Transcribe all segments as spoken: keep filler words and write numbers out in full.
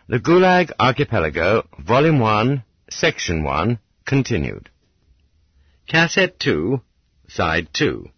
The Gulag Archipelago, Volume one, Section one, continued. Cassette two, Side two.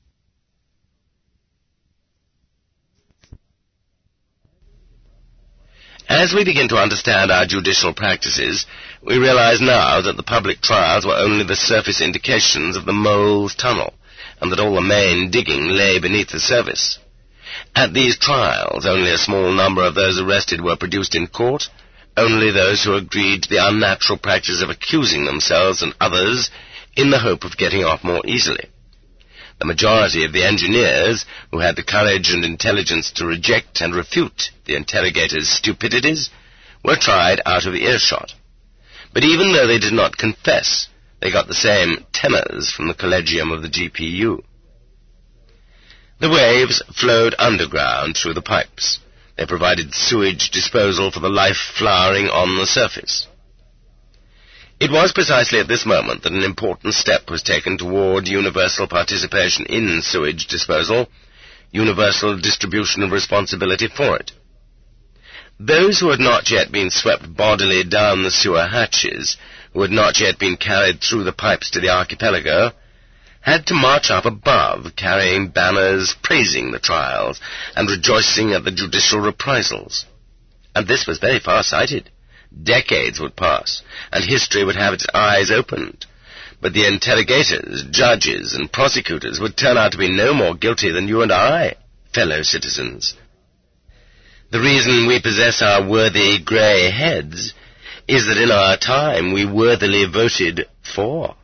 As we begin to understand our judicial practices, we realize now that the public trials were only the surface indications of the mole's tunnel, and that all the main digging lay beneath the surface. At these trials, only a small number of those arrested were produced in court, only those who agreed to the unnatural practice of accusing themselves and others in the hope of getting off more easily. The majority of the engineers, who had the courage and intelligence to reject and refute the interrogators' stupidities, were tried out of earshot. But even though they did not confess, they got the same tenors from the collegium of the G P U. The waves flowed underground through the pipes. They provided sewage disposal for the life flowering on the surface. It was precisely at this moment that an important step was taken toward universal participation in sewage disposal, universal distribution of responsibility for it. Those who had not yet been swept bodily down the sewer hatches, who had not yet been carried through the pipes to the archipelago, had to march up above, carrying banners praising the trials and rejoicing at the judicial reprisals. And this was very far-sighted. Decades would pass, and history would have its eyes opened. But the interrogators, judges, and prosecutors would turn out to be no more guilty than you and I, fellow citizens. The reason we possess our worthy grey heads is that in our time we worthily voted for.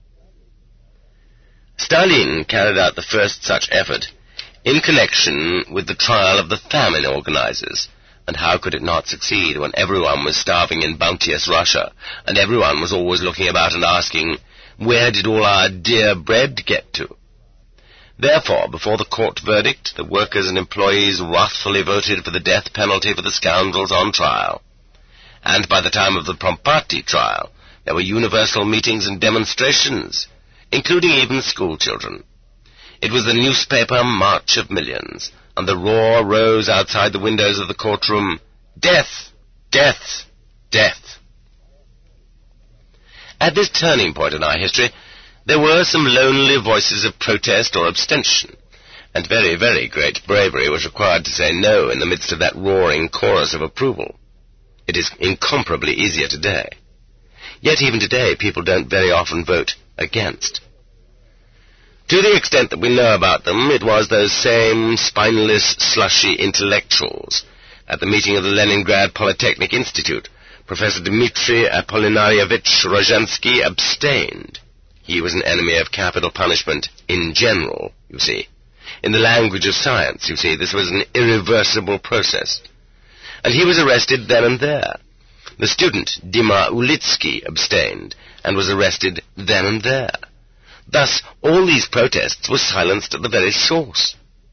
Stalin carried out the first such effort in connection with the trial of the famine organizers. And how could it not succeed when everyone was starving in bounteous Russia, and everyone was always looking about and asking, where did all our dear bread get to? Therefore, before the court verdict, the workers and employees wrathfully voted for the death penalty for the scoundrels on trial. And by the time of the Prompati trial, there were universal meetings and demonstrations, including even school children. It was the newspaper march of millions, and the roar rose outside the windows of the courtroom, "Death! Death! Death!" At this turning point in our history, there were some lonely voices of protest or abstention, and very, very great bravery was required to say no in the midst of that roaring chorus of approval. It is incomparably easier today. Yet even today, people don't very often vote against. To the extent that we know about them, it was those same spineless, slushy intellectuals. At the meeting of the Leningrad Polytechnic Institute, Professor Dmitry Apollinaryevich Rozhansky abstained. He was an enemy of capital punishment in general, you see. In the language of science, you see, this was an irreversible process. And he was arrested then and there. The student, Dima Ulitsky, abstained, and was arrested then and there. Thus, all these protests were silenced at the very source.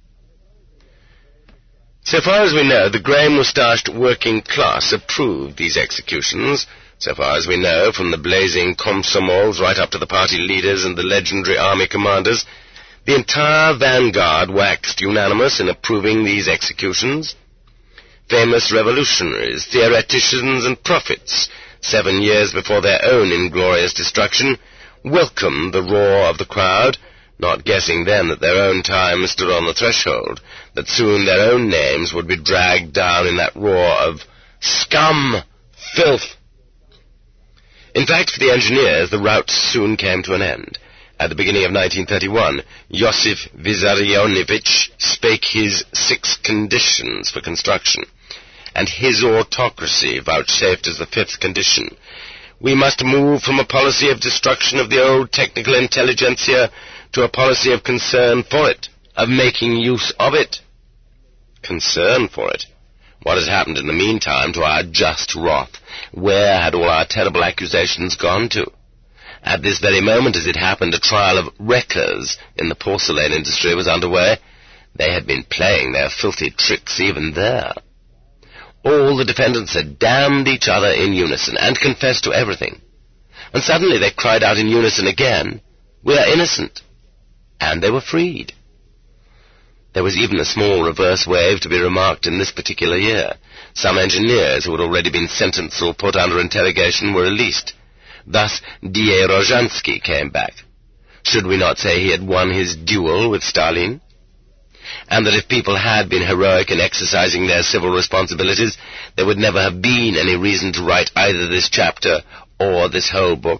So far as we know, the grey-moustached working class approved these executions. So far as we know, from the blazing komsomols right up to the party leaders and the legendary army commanders, the entire vanguard waxed unanimous in approving these executions. Famous revolutionaries, theoreticians, and prophets, seven years before their own inglorious destruction, welcomed the roar of the crowd, not guessing then that their own time stood on the threshold, that soon their own names would be dragged down in that roar of scum, filth. In fact, for the engineers, the rout soon came to an end. At the beginning of nineteen thirty-one, Yosif Vissarionovich spake his six conditions for construction, and his autocracy vouchsafed as the fifth condition. We must move from a policy of destruction of the old technical intelligentsia to a policy of concern for it, of making use of it. Concern for it? What has happened in the meantime to our just wrath? Where had all our terrible accusations gone to? At this very moment, as it happened, a trial of wreckers in the porcelain industry was underway. They had been playing their filthy tricks even there. All the defendants had damned each other in unison and confessed to everything. And suddenly they cried out in unison again, "We are innocent." And they were freed. There was even a small reverse wave to be remarked in this particular year. Some engineers who had already been sentenced or put under interrogation were released. Thus, D A Rozhansky came back. Should we not say he had won his duel with Stalin? And that if people had been heroic in exercising their civil responsibilities, there would never have been any reason to write either this chapter or this whole book.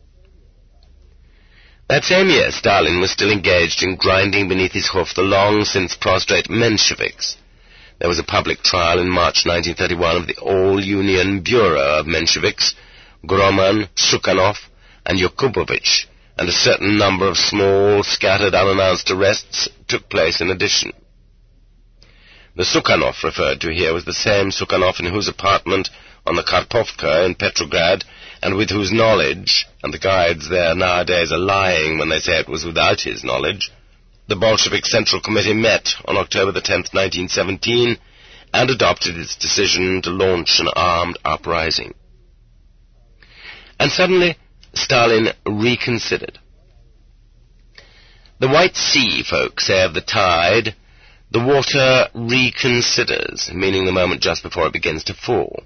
That same year, Stalin was still engaged in grinding beneath his hoof the long-since prostrate Mensheviks. There was a public trial in March nineteen thirty-one of the All-Union Bureau of Mensheviks, Groman, Sukhanov, and Yakubovich, and a certain number of small, scattered, unannounced arrests took place in addition. The Sukhanov referred to here was the same Sukhanov in whose apartment on the Karpovka in Petrograd, and with whose knowledge, and the guides there nowadays are lying when they say it was without his knowledge, the Bolshevik Central Committee met on October the tenth, nineteen seventeen, and adopted its decision to launch an armed uprising. And suddenly, Stalin reconsidered. The White Sea folk say of the tide, the water reconsiders, meaning the moment just before it begins to fall.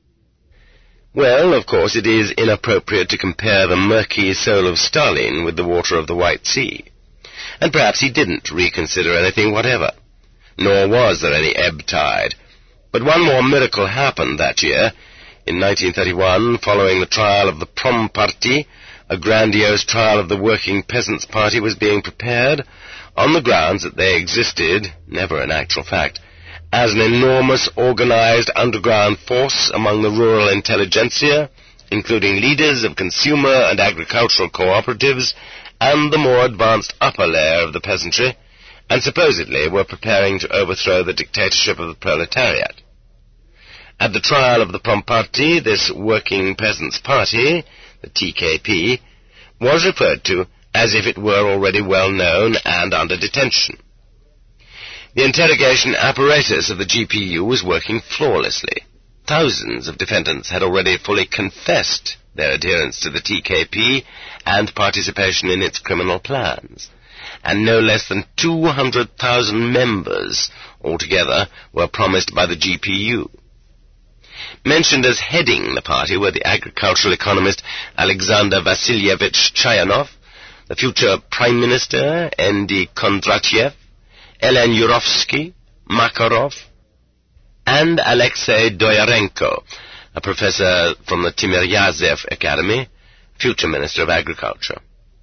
Well, of course, it is inappropriate to compare the murky soul of Stalin with the water of the White Sea. And perhaps he didn't reconsider anything whatever. Nor was there any ebb tide. But one more miracle happened that year. In nineteen thirty-one, following the trial of the Prom Party, a grandiose trial of the Working Peasants' Party was being prepared on the grounds that they existed, never in actual fact, as an enormous organized underground force among the rural intelligentsia, including leaders of consumer and agricultural cooperatives and the more advanced upper layer of the peasantry, and supposedly were preparing to overthrow the dictatorship of the proletariat. At the trial of the Prom Party, this Working Peasants' Party, the T K P, was referred to as if it were already well known and under detention. The interrogation apparatus of the G P U was working flawlessly. Thousands of defendants had already fully confessed their adherence to the T K P and participation in its criminal plans, and no less than two hundred thousand members altogether were promised by the G P U. Mentioned as heading the party were the agricultural economist Alexander Vasilievich Chayanov, the future Prime Minister N D Kondratyev, Elen Yurovsky, Makarov, and Alexei Doyarenko, a professor from the Timiryazev Academy, future Minister of Agriculture.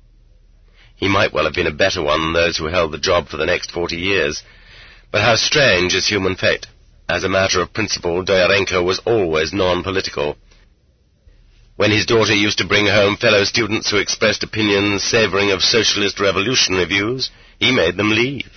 He might well have been a better one than those who held the job for the next forty years, but how strange is human fate. As a matter of principle, Doyarenko was always non-political. When his daughter used to bring home fellow students who expressed opinions savouring of socialist revolutionary views, he made them leave.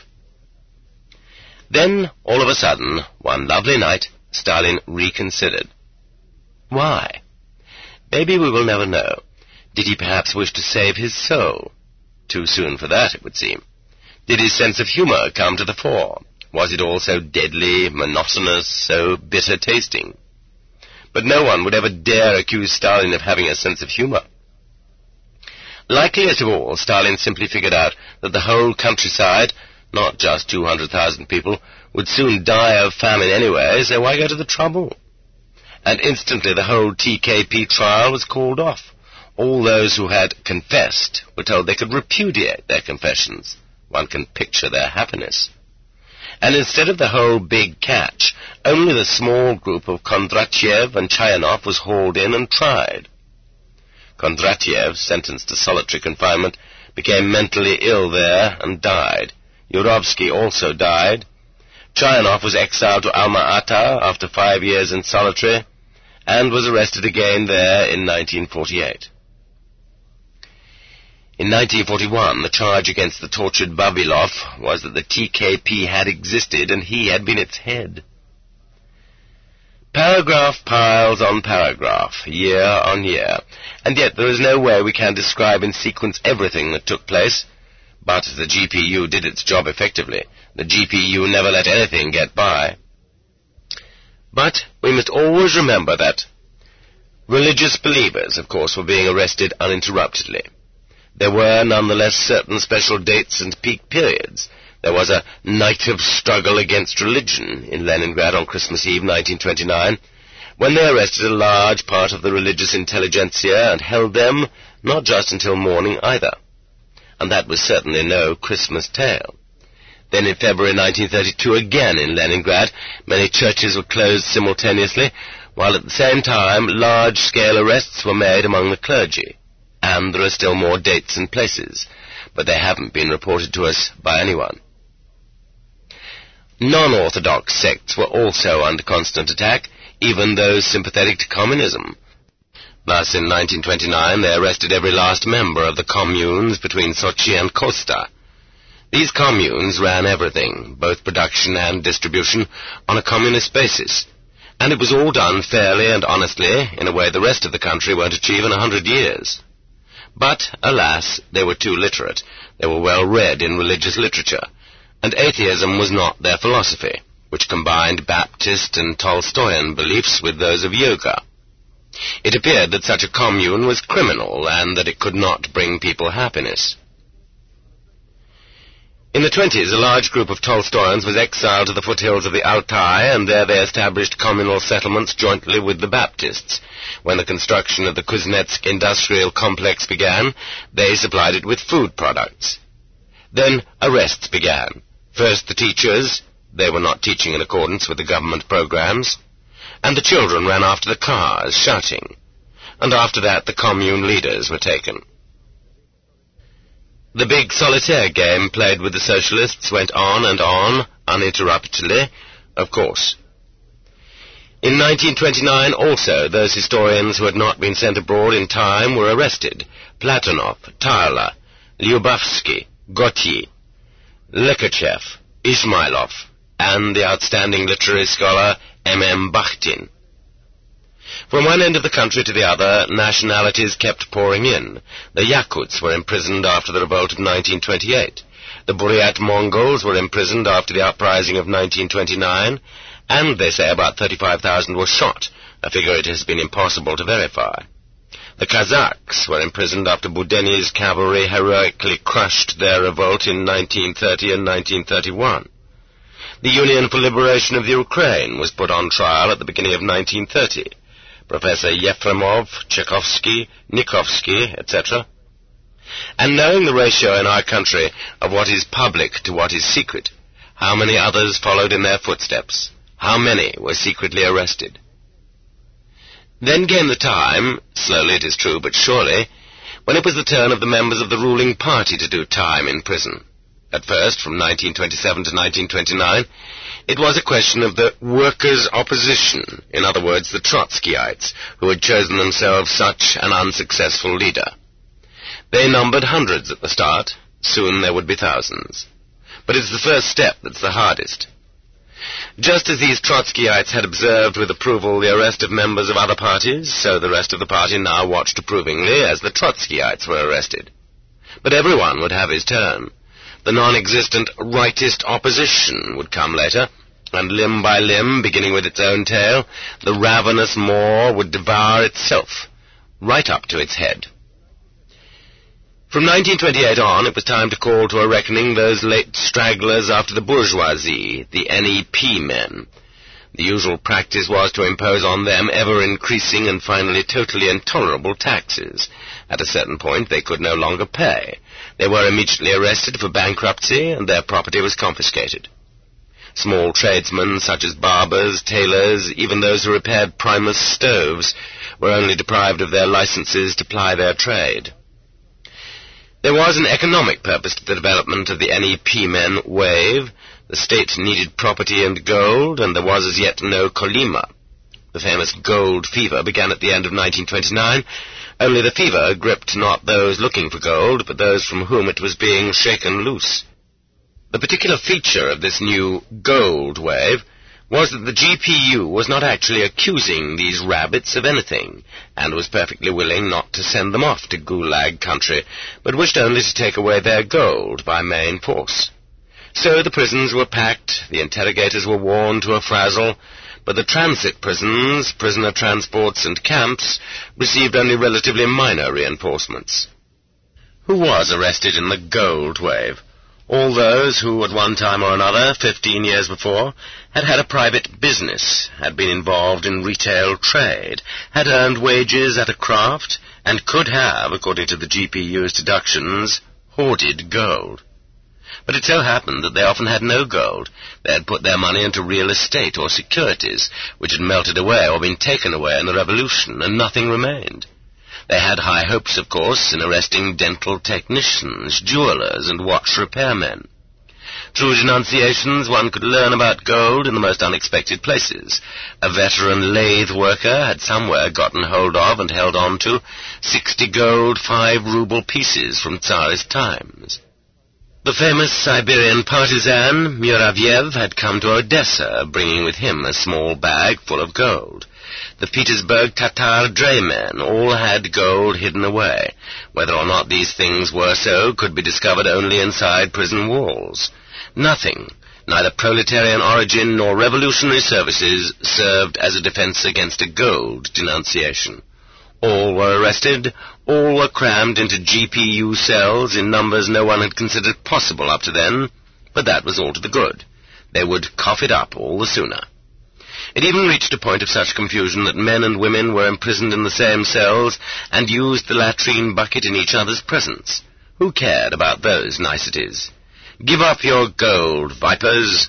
Then, all of a sudden, one lovely night, Stalin reconsidered. Why? Maybe we will never know. Did he perhaps wish to save his soul? Too soon for that, it would seem. Did his sense of humour come to the fore? Was it all so deadly, monotonous, so bitter-tasting? But no one would ever dare accuse Stalin of having a sense of humour. Likeliest of all, Stalin simply figured out that the whole countryside, not just two hundred thousand people, would soon die of famine anyway, so why go to the trouble? And instantly the whole T K P trial was called off. All those who had confessed were told they could repudiate their confessions. One can picture their happiness. And instead of the whole big catch, only the small group of Kondratyev and Chayanov was hauled in and tried. Kondratyev, sentenced to solitary confinement, became mentally ill there and died. Yurovsky also died. Chayanov was exiled to Alma-Ata after five years in solitary, and was arrested again there in nineteen forty-eight. In nineteen forty-one, the charge against the tortured Vavilov was that the T K P had existed and he had been its head. Paragraph piles on paragraph, year on year, and yet there is no way we can describe in sequence everything that took place. But the G P U did its job effectively. The G P U never let anything get by. But we must always remember that religious believers, of course, were being arrested uninterruptedly. There were nonetheless certain special dates and peak periods. There was a night of struggle against religion in Leningrad on Christmas Eve nineteen twenty-nine, when they arrested a large part of the religious intelligentsia and held them not just until morning either. And that was certainly no Christmas tale. Then in February nineteen thirty-two, again in Leningrad, many churches were closed simultaneously, while at the same time large-scale arrests were made among the clergy. And there are still more dates and places, but they haven't been reported to us by anyone. Non-orthodox sects were also under constant attack, even those sympathetic to communism. Thus, in nineteen twenty-nine, they arrested every last member of the communes between Sochi and Kosta. These communes ran everything, both production and distribution, on a communist basis, and it was all done fairly and honestly, in a way the rest of the country won't achieve in a hundred years. But, alas, they were too literate. They were well read in religious literature, and atheism was not their philosophy, which combined Baptist and Tolstoyan beliefs with those of yoga. It appeared that such a commune was criminal, and that it could not bring people happiness. In the twenties, a large group of Tolstoyans was exiled to the foothills of the Altai, and there they established communal settlements jointly with the Baptists. When the construction of the Kuznetsk industrial complex began, they supplied it with food products. Then arrests began. First the teachers, they were not teaching in accordance with the government programs, and the children ran after the cars, shouting. And after that the commune leaders were taken. The big solitaire game played with the socialists went on and on, uninterruptedly, of course. In nineteen twenty-nine also, those historians who had not been sent abroad in time were arrested. Platonov, Tarla, Lyubovsky, Gautier, Lekhchev, Ismailov, and the outstanding literary scholar M M Bakhtin. From one end of the country to the other, nationalities kept pouring in. The Yakuts were imprisoned after the revolt of nineteen twenty-eight. The Buryat Mongols were imprisoned after the uprising of nineteen twenty-nine, and they say about thirty-five thousand were shot, a figure it has been impossible to verify. The Kazakhs were imprisoned after Boudeni's cavalry heroically crushed their revolt in nineteen thirty and nineteen thirty-one. The Union for Liberation of the Ukraine was put on trial at the beginning of nineteen thirty. Professor Yefremov, Tchaikovsky, Nikovsky, et cetera. And knowing the ratio in our country of what is public to what is secret, how many others followed in their footsteps? How many were secretly arrested? Then came the time, slowly it is true, but surely, when it was the turn of the members of the ruling party to do time in prison. At first, from nineteen twenty-seven to nineteen twenty-nine, it was a question of the workers' opposition, in other words, the Trotskyites, who had chosen themselves such an unsuccessful leader. They numbered hundreds at the start. Soon there would be thousands. But it's the first step that's the hardest. Just as these Trotskyites had observed with approval the arrest of members of other parties, so the rest of the party now watched approvingly as the Trotskyites were arrested. But everyone would have his turn. The non-existent rightist opposition would come later, and limb by limb, beginning with its own tail, the ravenous maw would devour itself, right up to its head. From nineteen twenty-eight on, it was time to call to a reckoning those late stragglers after the bourgeoisie, the N E P men. The usual practice was to impose on them ever-increasing and finally totally intolerable taxes. At a certain point, they could no longer pay. They were immediately arrested for bankruptcy, and their property was confiscated. Small tradesmen, such as barbers, tailors, even those who repaired Primus stoves, were only deprived of their licenses to ply their trade. There was an economic purpose to the development of the N E P men wave. The state needed property and gold, and there was as yet no Kolyma. The famous gold fever began at the end of nineteen twenty-nine, only the fever gripped not those looking for gold, but those from whom it was being shaken loose. The particular feature of this new gold wave was that the G P U was not actually accusing these rabbits of anything, and was perfectly willing not to send them off to Gulag country, but wished only to take away their gold by main force. So the prisons were packed, the interrogators were worn to a frazzle, but the transit prisons, prisoner transports and camps received only relatively minor reinforcements. Who was arrested in the gold wave? All those who, at one time or another, fifteen years before, had had a private business, had been involved in retail trade, had earned wages at a craft, and could have, according to the G P U's deductions, hoarded gold. But it so happened that they often had no gold. They had put their money into real estate or securities, which had melted away or been taken away in the Revolution, and nothing remained. They had high hopes, of course, in arresting dental technicians, jewelers, and watch repairmen. Through denunciations, one could learn about gold in the most unexpected places. A veteran lathe worker had somewhere gotten hold of and held on to sixty gold five-ruble pieces from Tsarist times. The famous Siberian partisan, Muravyev, had come to Odessa, bringing with him a small bag full of gold. The Petersburg Tatar draymen all had gold hidden away. Whether or not these things were so could be discovered only inside prison walls. Nothing, neither proletarian origin nor revolutionary services, served as a defense against a gold denunciation. All were arrested, all were crammed into G P U cells in numbers no one had considered possible up to then, but that was all to the good. They would cough it up all the sooner. It even reached a point of such confusion that men and women were imprisoned in the same cells and used the latrine bucket in each other's presence. Who cared about those niceties? Give up your gold, vipers!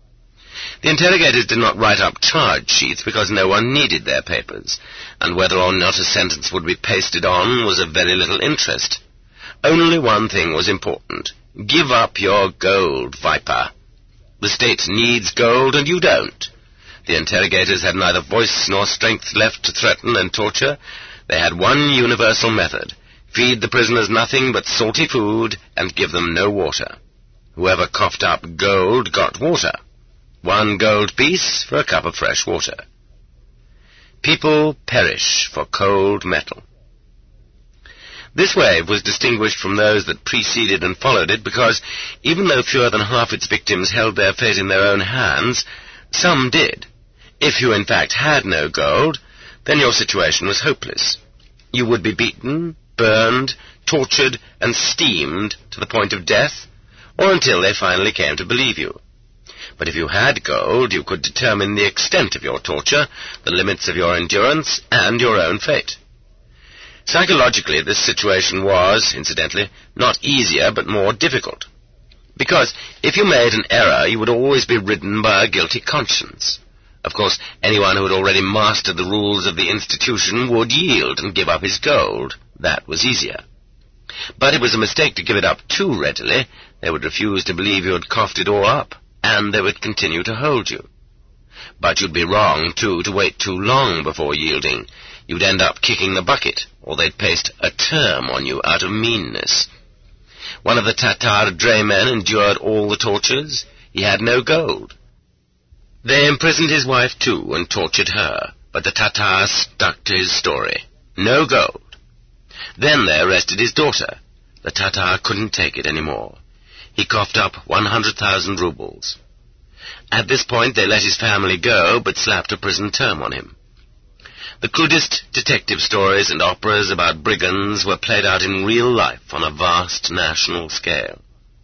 The interrogators did not write up charge sheets because no one needed their papers, and whether or not a sentence would be pasted on was of very little interest. Only one thing was important. Give up your gold, viper. The state needs gold and you don't. The interrogators had neither voice nor strength left to threaten and torture. They had one universal method. Feed the prisoners nothing but salty food and give them no water. Whoever coughed up gold got water. One gold piece for a cup of fresh water. People perish for cold metal. This wave was distinguished from those that preceded and followed it because, even though fewer than half its victims held their fate in their own hands, some did. If you in fact had no gold, then your situation was hopeless. You would be beaten, burned, tortured, and steamed to the point of death, or until they finally came to believe you. But if you had gold, you could determine the extent of your torture, the limits of your endurance, and your own fate. Psychologically, this situation was, incidentally, not easier but more difficult. Because if you made an error, you would always be ridden by a guilty conscience. Of course, anyone who had already mastered the rules of the institution would yield and give up his gold. That was easier. But it was a mistake to give it up too readily. They would refuse to believe you had coughed it all up, and they would continue to hold you. But you'd be wrong, too, to wait too long before yielding. You'd end up kicking the bucket, or they'd paste a term on you out of meanness. One of the Tatar draymen endured all the tortures. He had no gold. They imprisoned his wife, too, and tortured her, but the Tatar stuck to his story. No gold. Then they arrested his daughter. The Tatar couldn't take it any more. He coughed up one hundred thousand rubles. At this point they let his family go, but slapped a prison term on him. The crudest detective stories and operas about brigands were played out in real life on a vast national scale.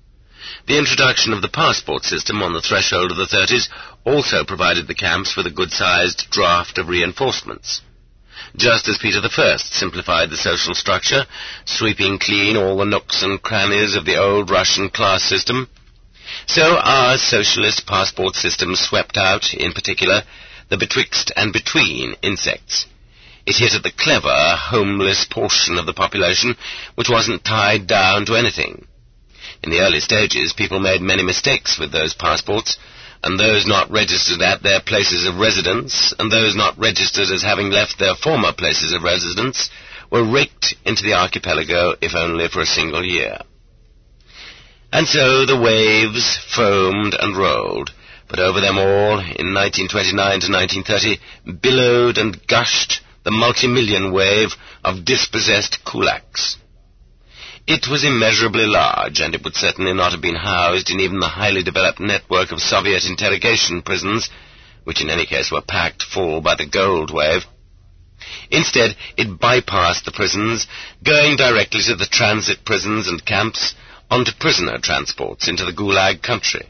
The introduction of the passport system on the threshold of the thirties also provided the camps with a good-sized draft of reinforcements. Just as Peter the First simplified the social structure, sweeping clean all the nooks and crannies of the old Russian class system, so our socialist passport system swept out, in particular, the betwixt and between insects. It hit at the clever, homeless portion of the population which wasn't tied down to anything. In the early stages, people made many mistakes with those passports, and those not registered at their places of residence, and those not registered as having left their former places of residence, were raked into the archipelago, if only for a single year. And so the waves foamed and rolled, but over them all, in nineteen twenty-nine to nineteen thirty, billowed and gushed the multi-million wave of dispossessed kulaks. It was immeasurably large, and it would certainly not have been housed in even the highly developed network of Soviet interrogation prisons, which in any case were packed full by the gold wave. Instead, it bypassed the prisons, going directly to the transit prisons and camps onto prisoner transports into the Gulag country.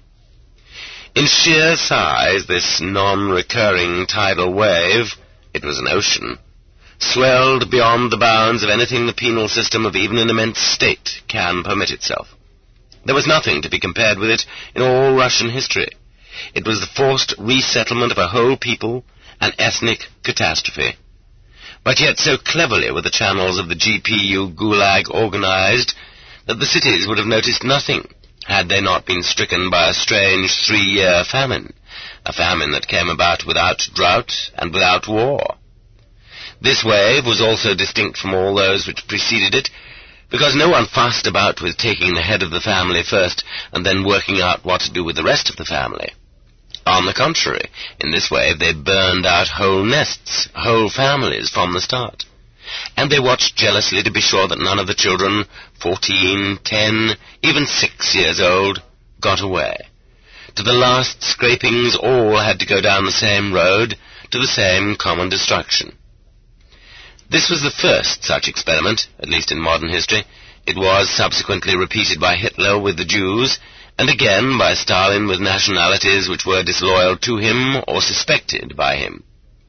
In sheer size, this non-recurring tidal wave, it was an ocean, swelled beyond the bounds of anything the penal system of even an immense state can permit itself. There was nothing to be compared with it in all Russian history. It was the forced resettlement of a whole people, an ethnic catastrophe. But yet so cleverly were the channels of the G P U Gulag organized that the cities would have noticed nothing had they not been stricken by a strange three-year famine, a famine that came about without drought and without war. This wave was also distinct from all those which preceded it, because no one fussed about with taking the head of the family first and then working out what to do with the rest of the family. On the contrary, in this wave they burned out whole nests, whole families from the start. And they watched jealously to be sure that none of the children, fourteen, ten, even six years old, got away. To the last scrapings, all had to go down the same road, to the same common destruction. This was the first such experiment, at least in modern history. It was subsequently repeated by Hitler with the Jews, and again by Stalin with nationalities which were disloyal to him or suspected by him.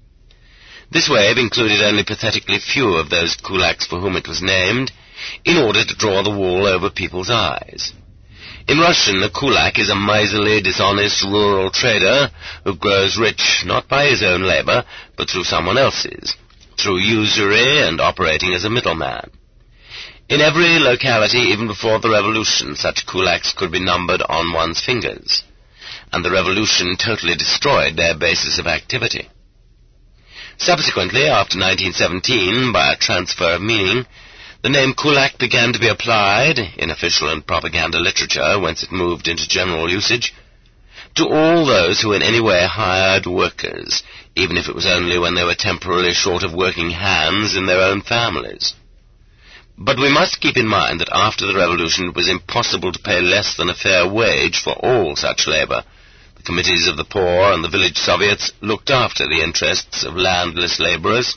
This wave included only pathetically few of those kulaks for whom it was named, in order to draw the wool over people's eyes. In Russian, a kulak is a miserly, dishonest rural trader who grows rich not by his own labor, but through someone else's, through usury and operating as a middleman. In every locality, even before the revolution, such kulaks could be numbered on one's fingers, and the revolution totally destroyed their basis of activity. Subsequently, after nineteen seventeen, by a transfer of meaning, the name kulak began to be applied, in official and propaganda literature, whence it moved into general usage, to all those who in any way hired workers, even if it was only when they were temporarily short of working hands in their own families. But we must keep in mind that after the revolution it was impossible to pay less than a fair wage for all such labor. The committees of the poor and the village soviets looked after the interests of landless laborers.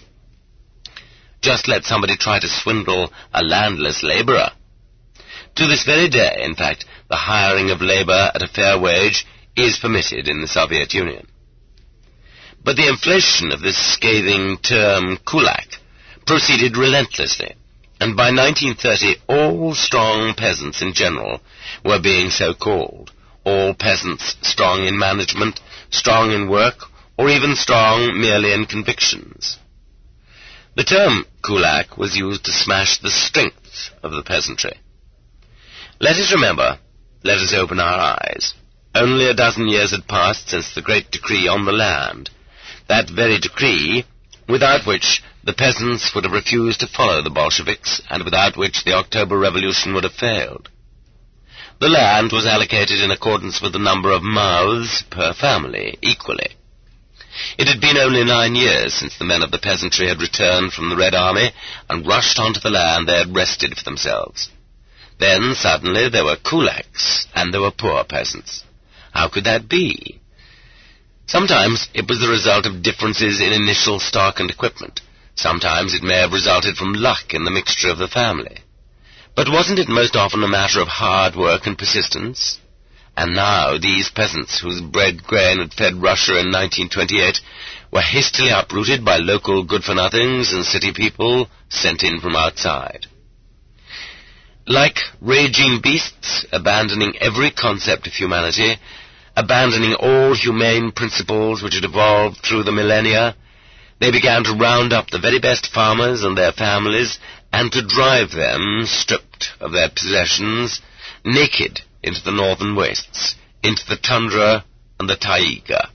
Just let somebody try to swindle a landless laborer. To this very day, in fact, the hiring of labor at a fair wage is permitted in the Soviet Union. But the inflation of this scathing term kulak proceeded relentlessly, and by nineteen thirty all strong peasants in general were being so called, all peasants strong in management, strong in work, or even strong merely in convictions. The term kulak was used to smash the strength of the peasantry. Let us remember, let us open our eyes. Only a dozen years had passed since the great decree on the land, that very decree without which the peasants would have refused to follow the Bolsheviks, and without which the October Revolution would have failed. The land was allocated in accordance with the number of mouths per family, equally. It had been only nine years since the men of the peasantry had returned from the Red Army and rushed onto the land they had wrested for themselves. Then, suddenly, there were kulaks, and there were poor peasants. How could that be? Sometimes it was the result of differences in initial stock and equipment. Sometimes it may have resulted from luck in the mixture of the family. But wasn't it most often a matter of hard work and persistence? And now these peasants whose bread grain had fed Russia in nineteen twenty-eight were hastily uprooted by local good-for-nothings and city people sent in from outside. Like raging beasts, abandoning every concept of humanity, abandoning all humane principles which had evolved through the millennia, they began to round up the very best farmers and their families and to drive them, stripped of their possessions, naked into the northern wastes, into the tundra and the taiga.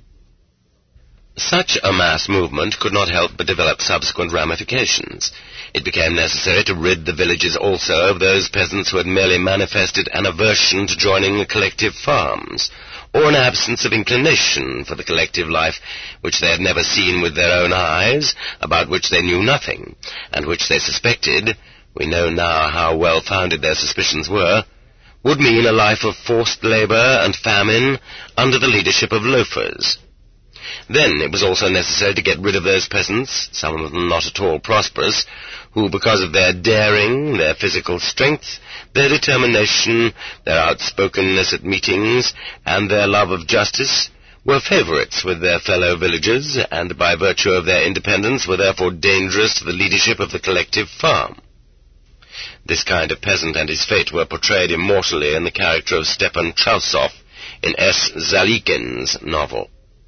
Such a mass movement could not help but develop subsequent ramifications. It became necessary to rid the villages also of those peasants who had merely manifested an aversion to joining the collective farms, or an absence of inclination for the collective life which they had never seen with their own eyes, about which they knew nothing, and which they suspected, we know now how well-founded their suspicions were, would mean a life of forced labor and famine under the leadership of loafers. Then it was also necessary to get rid of those peasants, some of them not at all prosperous, who, because of their daring, their physical strength, their determination, their outspokenness at meetings, and their love of justice, were favourites with their fellow villagers, and by virtue of their independence were therefore dangerous to the leadership of the collective farm. This kind of peasant and his fate were portrayed immortally in the character of Stepan Trausoff in S. Zalikin's novel.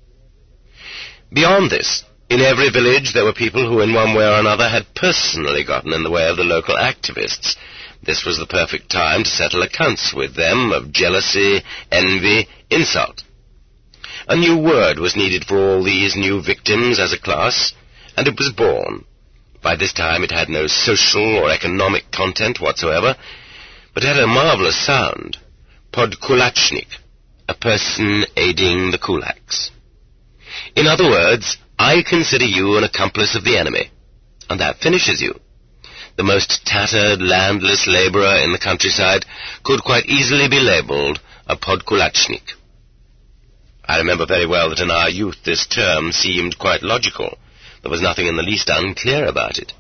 Beyond this, in every village there were people who in one way or another had personally gotten in the way of the local activists. This was the perfect time to settle accounts with them of jealousy, envy, insult. A new word was needed for all these new victims as a class, and it was born. By this time it had no social or economic content whatsoever, but had a marvelous sound. Podkulachnik, a person aiding the kulaks. In other words, I consider you an accomplice of the enemy, and that finishes you. The most tattered, landless labourer in the countryside could quite easily be labelled a podkulachnik. I remember very well that in our youth this term seemed quite logical. There was nothing in the least unclear about it.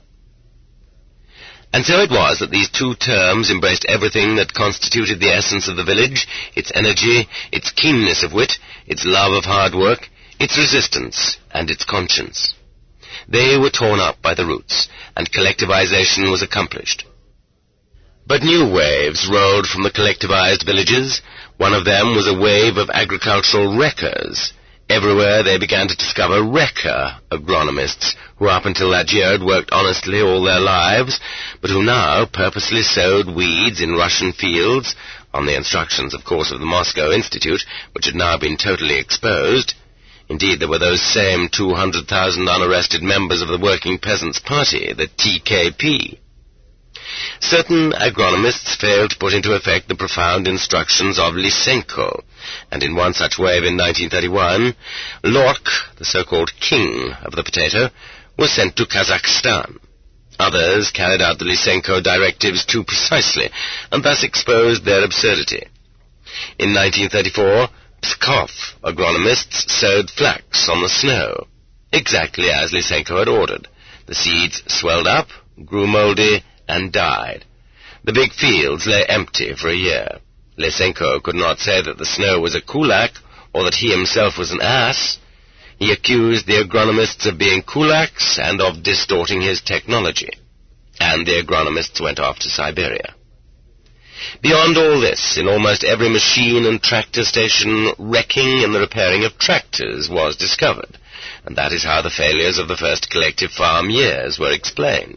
And so it was that these two terms embraced everything that constituted the essence of the village, its energy, its keenness of wit, its love of hard work, its resistance, and its conscience. They were torn up by the roots, and collectivization was accomplished. But new waves rolled from the collectivized villages. One of them was a wave of agricultural wreckers. Everywhere they began to discover wrecker agronomists, who up until that year had worked honestly all their lives, but who now purposely sowed weeds in Russian fields, on the instructions, of course, of the Moscow Institute, which had now been totally exposed. Indeed, there were those same two hundred thousand unarrested members of the Working Peasants' Party, the T K P. Certain agronomists failed to put into effect the profound instructions of Lysenko, and in one such wave in nineteen thirty-one, Lork, the so-called king of the potato, was sent to Kazakhstan. Others carried out the Lysenko directives too precisely, and thus exposed their absurdity. In nineteen thirty-four, Pskov agronomists sowed flax on the snow, exactly as Lysenko had ordered. The seeds swelled up, grew mouldy, and died. The big fields lay empty for a year. Lysenko could not say that the snow was a kulak, or that he himself was an ass. He accused the agronomists of being kulaks and of distorting his technology. And the agronomists went off to Siberia. Beyond all this, in almost every machine and tractor station, wrecking and the repairing of tractors was discovered, and that is how the failures of the first collective farm years were explained.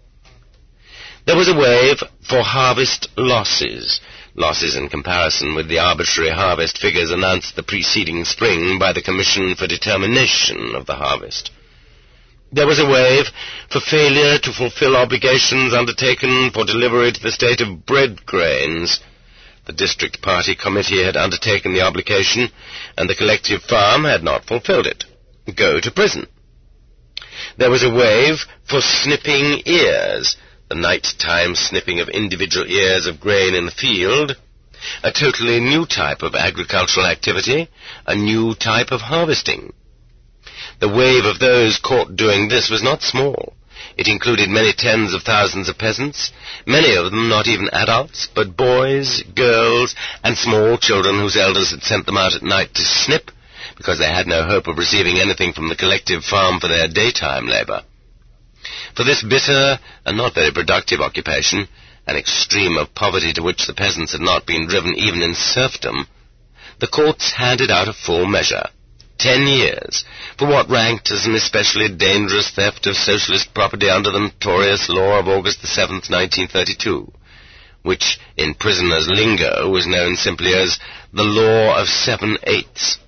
There was a wave for harvest losses, losses in comparison with the arbitrary harvest figures announced the preceding spring by the Commission for Determination of the Harvest. There was a wave for failure to fulfill obligations undertaken for delivery to the state of bread grains. The district party committee had undertaken the obligation, and the collective farm had not fulfilled it. Go to prison. There was a wave for snipping ears, the night-time snipping of individual ears of grain in the field, a totally new type of agricultural activity, a new type of harvesting. The wave of those caught doing this was not small. It included many tens of thousands of peasants, many of them not even adults, but boys, girls, and small children whose elders had sent them out at night to snip, because they had no hope of receiving anything from the collective farm for their daytime labour. For this bitter and not very productive occupation, an extreme of poverty to which the peasants had not been driven even in serfdom, the courts handed out a full measure. Ten years, for what ranked as an especially dangerous theft of socialist property under the notorious law of August the seventh, nineteen thirty-two, which in prisoners' lingo was known simply as the Law of Seven-Eighths.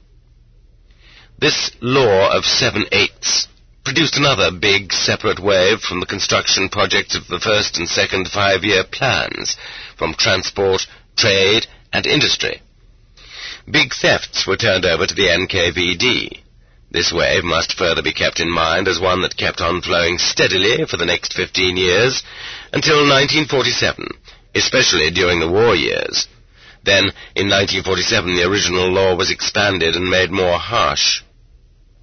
This Law of Seven-Eighths produced another big separate wave from the construction projects of the first and second five-year plans, from transport, trade, and industry. Big thefts were turned over to the N K V D. This wave must further be kept in mind as one that kept on flowing steadily for the next fifteen years, until nineteen forty-seven, especially during the war years. Then, in nineteen forty-seven, the original law was expanded and made more harsh.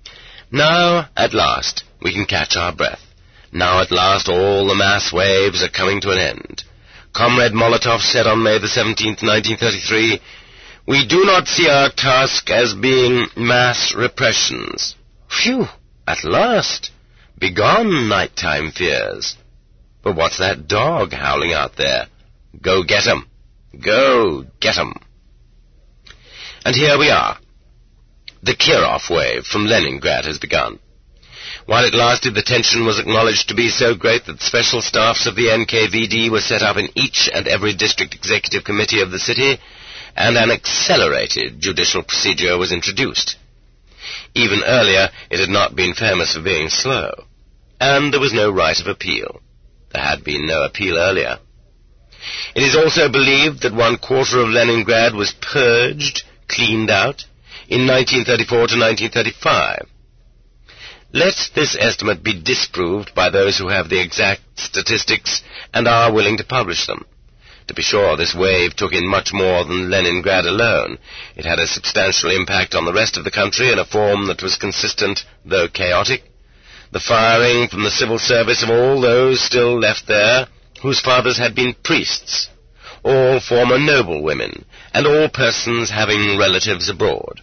Now, at last, we can catch our breath. Now, at last, all the mass waves are coming to an end. Comrade Molotov said on May the seventeenth, nineteen thirty-three, "We do not see our task as being mass repressions." Phew! At last! Begone, nighttime fears. But what's that dog howling out there? Go get 'em. Go get 'em. And here we are. The Kirov wave from Leningrad has begun. While it lasted, the tension was acknowledged to be so great that special staffs of the N K V D were set up in each and every district executive committee of the city, and an accelerated judicial procedure was introduced. Even earlier, it had not been famous for being slow, and there was no right of appeal. There had been no appeal earlier. It is also believed that one quarter of Leningrad was purged, cleaned out, in nineteen thirty-four to nineteen thirty-five. Let this estimate be disproved by those who have the exact statistics and are willing to publish them. To be sure, this wave took in much more than Leningrad alone. It had a substantial impact on the rest of the country in a form that was consistent, though chaotic. The firing from the civil service of all those still left there, whose fathers had been priests, all former noblewomen, and all persons having relatives abroad.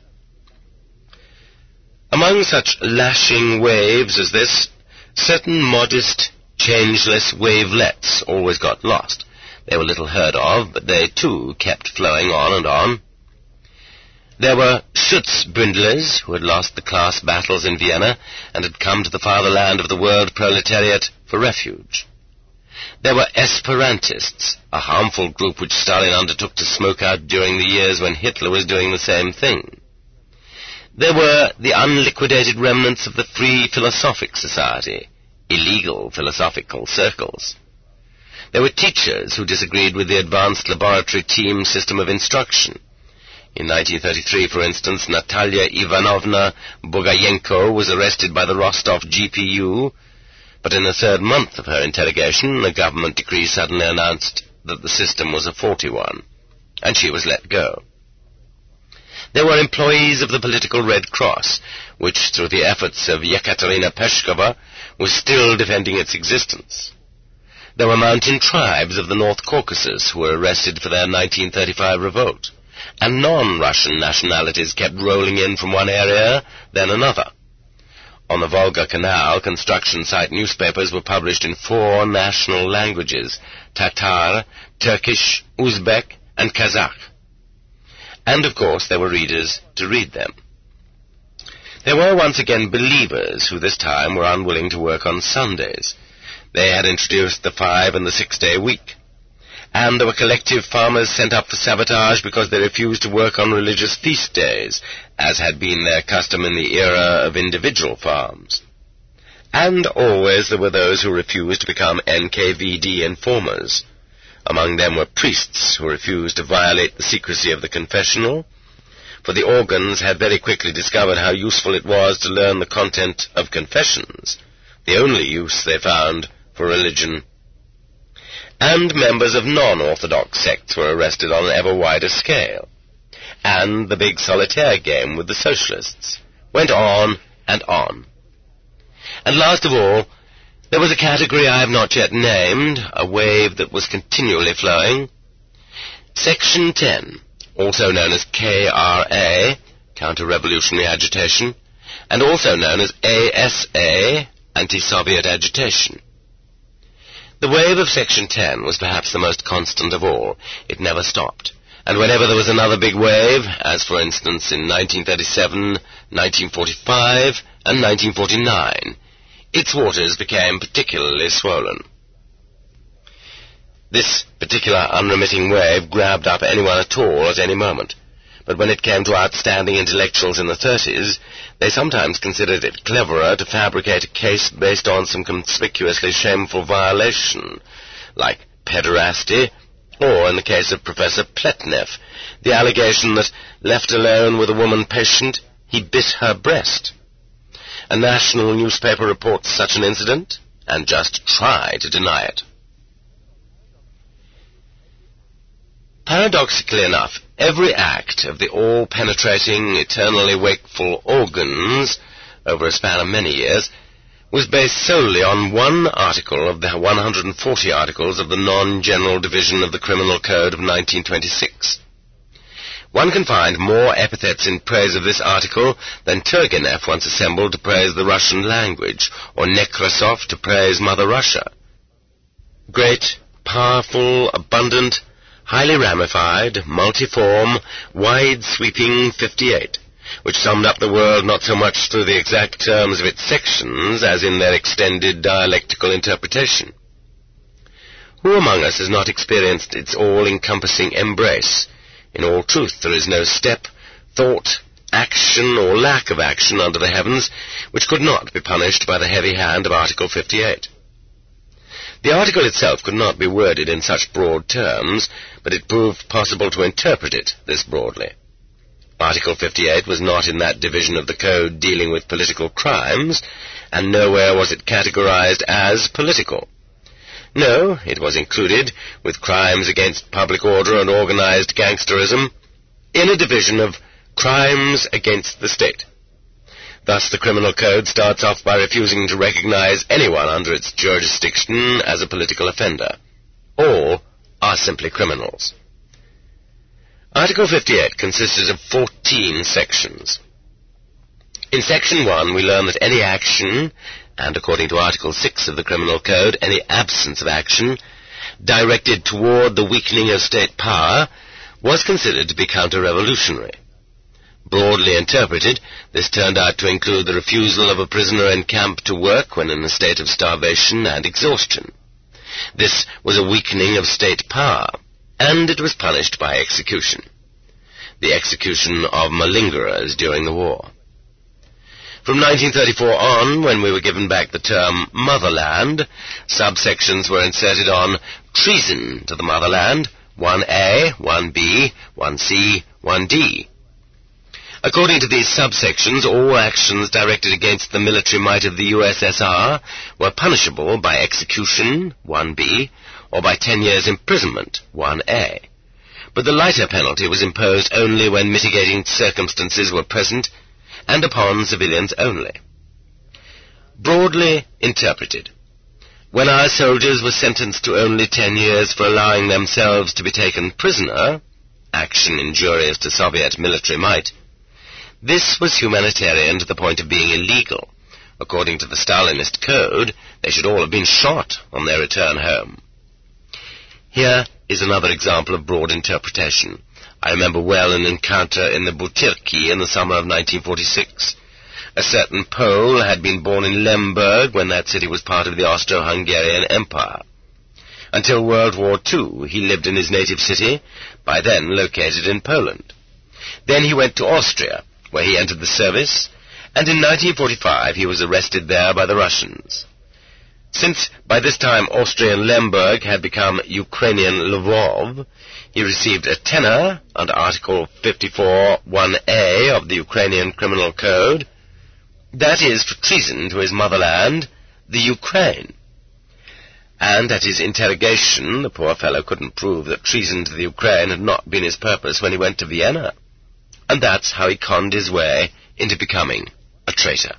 Among such lashing waves as this, certain modest, changeless wavelets always got lost. They were little heard of, but they, too, kept flowing on and on. There were Schutzbündlers, who had lost the class battles in Vienna and had come to the fatherland of the world proletariat for refuge. There were Esperantists, a harmful group which Stalin undertook to smoke out during the years when Hitler was doing the same thing. There were the unliquidated remnants of the Free Philosophic Society, illegal philosophical circles. There were teachers who disagreed with the advanced laboratory team system of instruction. In nineteen thirty-three, for instance, Natalia Ivanovna Bogayenko was arrested by the Rostov G P U, but in the third month of her interrogation, a government decree suddenly announced that the system was a faulty one, and she was let go. There were employees of the political Red Cross, which, through the efforts of Yekaterina Peshkova, was still defending its existence. There were mountain tribes of the North Caucasus who were arrested for their nineteen thirty-five revolt, and non-Russian nationalities kept rolling in from one area, then another. On the Volga Canal, construction site newspapers were published in four national languages: Tatar, Turkish, Uzbek, and Kazakh. And, of course, there were readers to read them. There were once again believers who this time were unwilling to work on Sundays. They had introduced the five- and the six-day week. And there were collective farmers sent up for sabotage because they refused to work on religious feast days, as had been their custom in the era of individual farms. And always there were those who refused to become N K V D informers. Among them were priests who refused to violate the secrecy of the confessional, for the organs had very quickly discovered how useful it was to learn the content of confessions, the only use they found for religion. And members of non-orthodox sects were arrested on an ever wider scale. And the big solitaire game with the socialists went on and on. And last of all, there was a category I have not yet named, a wave that was continually flowing. Section ten, also known as K R A, Counter-Revolutionary Agitation, and also known as A S A, Anti-Soviet Agitation. The wave of Section ten was perhaps the most constant of all. It never stopped. And whenever there was another big wave, as for instance in nineteen thirty-seven, nineteen forty-five, and nineteen forty-nine, its waters became particularly swollen. This particular unremitting wave grabbed up anyone at all at any moment. But when it came to outstanding intellectuals in the thirties, they sometimes considered it cleverer to fabricate a case based on some conspicuously shameful violation, like pederasty, or, in the case of Professor Pletnev, the allegation that, left alone with a woman patient, he bit her breast. A national newspaper reports such an incident, and just try to deny it. Paradoxically enough, every act of the all-penetrating, eternally wakeful organs over a span of many years, was based solely on one article of the one hundred forty articles of the non-general division of the Criminal Code of nineteen twenty-six. One can find more epithets in praise of this article than Turgenev once assembled to praise the Russian language, or Nekrasov to praise Mother Russia. Great, powerful, abundant, highly ramified, multiform, wide-sweeping fifty-eight, which summed up the world not so much through the exact terms of its sections as in their extended dialectical interpretation. Who among us has not experienced its all-encompassing embrace? In all truth, there is no step, thought, action, or lack of action under the heavens which could not be punished by the heavy hand of Article fifty-eight. The article itself could not be worded in such broad terms, but it proved possible to interpret it this broadly. Article fifty-eight was not in that division of the Code dealing with political crimes, and nowhere was it categorized as political. No, it was included, with crimes against public order and organized gangsterism, in a division of crimes against the state. Thus the Criminal Code starts off by refusing to recognize anyone under its jurisdiction as a political offender. All are simply criminals. Article fifty-eight consisted of fourteen sections. In Section one we learn that any action, and according to Article six of the Criminal Code, any absence of action, directed toward the weakening of state power, was considered to be counter-revolutionary. Broadly interpreted, this turned out to include the refusal of a prisoner in camp to work when in a state of starvation and exhaustion. This was a weakening of state power, and it was punished by execution. The execution of malingerers during the war. From nineteen thirty-four on, when we were given back the term motherland, subsections were inserted on treason to the motherland, one A, one B, one C, one D. According to these subsections, all actions directed against the military might of the U S S R were punishable by execution, one B, or by ten years imprisonment, one A. But the lighter penalty was imposed only when mitigating circumstances were present, and upon civilians only. Broadly interpreted, when our soldiers were sentenced to only ten years for allowing themselves to be taken prisoner, action injurious to Soviet military might, this was humanitarian to the point of being illegal. According to the Stalinist code, they should all have been shot on their return home. Here is another example of broad interpretation. I remember well an encounter in the Butyrki in the summer of nineteen forty-six. A certain Pole had been born in Lemberg when that city was part of the Austro-Hungarian Empire. Until World War Two, he lived in his native city, by then located in Poland. Then he went to Austria, where he entered the service, and in nineteen forty-five he was arrested there by the Russians. Since by this time Austrian Lemberg had become Ukrainian Lvov, he received a tenor under Article fifty-four one A of the Ukrainian Criminal Code, that is, for treason to his motherland, the Ukraine. And at his interrogation, the poor fellow couldn't prove that treason to the Ukraine had not been his purpose when he went to Vienna. And that's how he conned his way into becoming a traitor.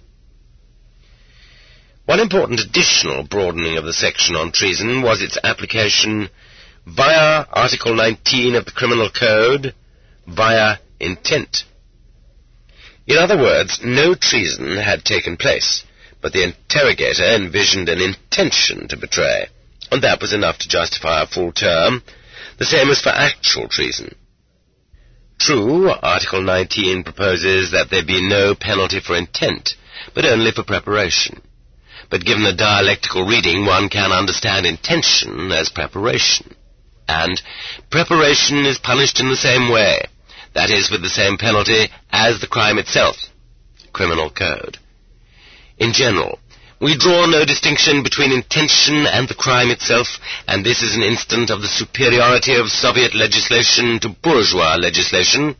One important additional broadening of the section on treason was its application via Article nineteen of the Criminal Code, via intent. In other words, no treason had taken place, but the interrogator envisioned an intention to betray, and that was enough to justify a full term, the same as for actual treason. True, Article nineteen proposes that there be no penalty for intent, but only for preparation. But given the dialectical reading, one can understand intention as preparation. And preparation is punished in the same way, that is, with the same penalty as the crime itself, Criminal Code. In general, we draw no distinction between intention and the crime itself, and this is an instance of the superiority of Soviet legislation to bourgeois legislation.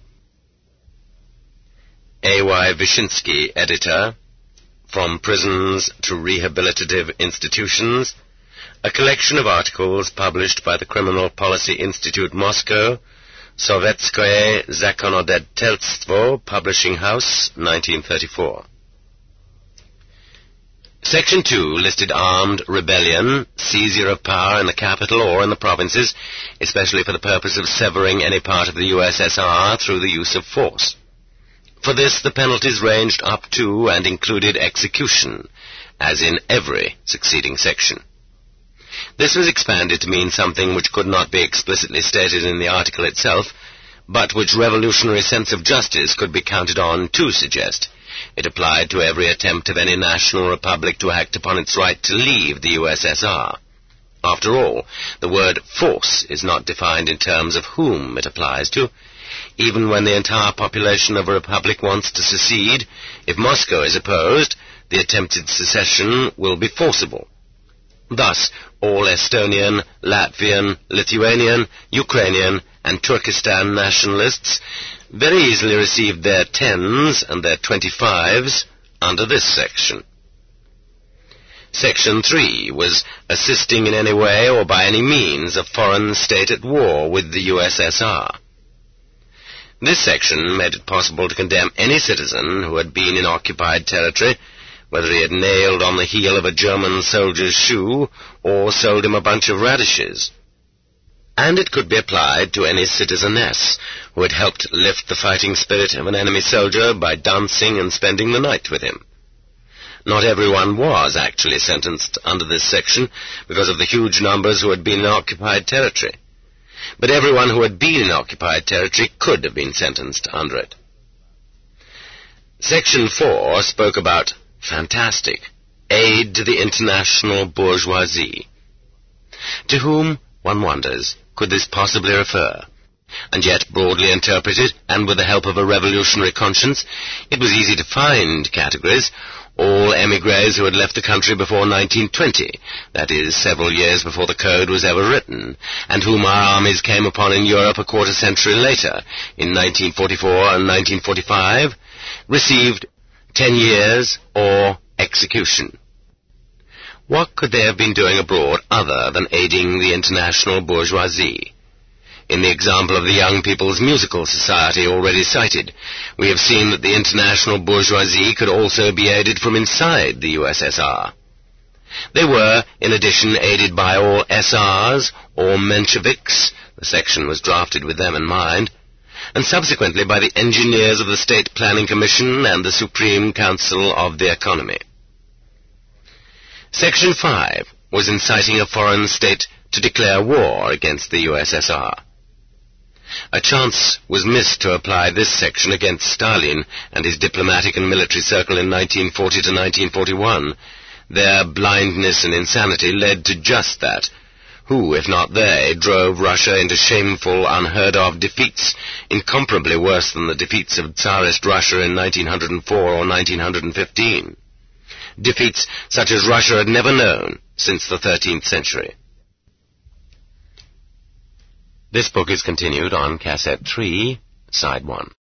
A Y Vyshinsky, editor, From Prisons to Rehabilitative Institutions, a collection of articles published by the Criminal Policy Institute Moscow, Sovetskoye Zakonodatelstvo, Publishing House, nineteen thirty-four. Section two listed armed rebellion, seizure of power in the capital or in the provinces, especially for the purpose of severing any part of the U S S R through the use of force. For this, the penalties ranged up to and included execution, as in every succeeding section. This was expanded to mean something which could not be explicitly stated in the article itself, but which revolutionary sense of justice could be counted on to suggest. It applied to every attempt of any national republic to act upon its right to leave the U S S R. After all, the word force is not defined in terms of whom it applies to. Even when the entire population of a republic wants to secede, if Moscow is opposed, the attempted secession will be forcible. Thus, all Estonian, Latvian, Lithuanian, Ukrainian, and Turkestan nationalists very easily received their tens and their twenty-fives under this section. Section three was assisting in any way or by any means a foreign state at war with the U S S R. This section made it possible to condemn any citizen who had been in occupied territory, whether he had nailed on the heel of a German soldier's shoe or sold him a bunch of radishes. And it could be applied to any citizeness who had helped lift the fighting spirit of an enemy soldier by dancing and spending the night with him. Not everyone was actually sentenced under this section because of the huge numbers who had been in occupied territory, but everyone who had been in occupied territory could have been sentenced under it. Section four spoke about fantastic aid to the international bourgeoisie. To whom, one wonders, could this possibly refer? And yet, broadly interpreted, and with the help of a revolutionary conscience, it was easy to find categories. All émigrés who had left the country before nineteen twenty, that is, several years before the Code was ever written, and whom our armies came upon in Europe a quarter century later, in nineteen forty-four and nineteen forty-five, received ten years or execution. What could they have been doing abroad other than aiding the international bourgeoisie? In the example of the Young People's Musical Society already cited, we have seen that the international bourgeoisie could also be aided from inside the U S S R. They were, in addition, aided by all S Rs or Mensheviks, the section was drafted with them in mind, and subsequently by the engineers of the State Planning Commission and the Supreme Council of the Economy. Section five was inciting a foreign state to declare war against the U S S R. A chance was missed to apply this section against Stalin and his diplomatic and military circle in nineteen forty to nineteen forty-one. Their blindness and insanity led to just that. Who, if not they, drove Russia into shameful, unheard-of defeats, incomparably worse than the defeats of Tsarist Russia in nineteen oh four or nineteen fifteen. Defeats such as Russia had never known since the thirteenth century. This book is continued on Cassette three, Side one.